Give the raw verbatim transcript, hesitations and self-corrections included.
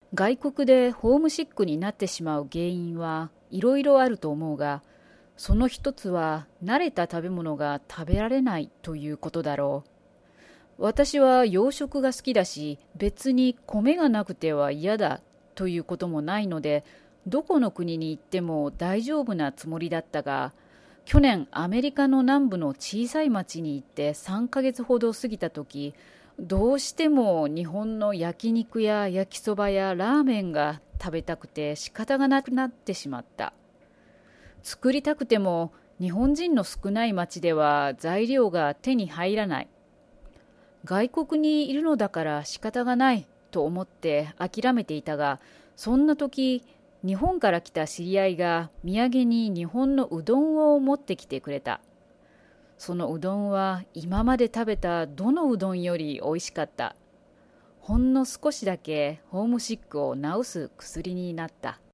外国でホームシックになってしまう原因はいろいろあると思うが、その一つは慣れた食べ物が食べられないということだろう。私は洋食が好きだし、別に米がなくては嫌だということもないので、どこの国に行っても大丈夫なつもりだったが、去年アメリカの南部の小さい町に行ってさんかげつほど過ぎた時、どうしても日本の焼肉や焼きそばやラーメンが食べたくて仕方がなくなってしまった。作りたくても日本人の少ない町では材料が手に入らない。外国にいるのだから仕方がないと思って諦めていたが、そんな時、日本から来た知り合いが土産に日本のうどんを持ってきてくれた。そのうどんは今まで食べたどのうどんより美味しかった。ほんの少しだけホームシックを治す薬になった。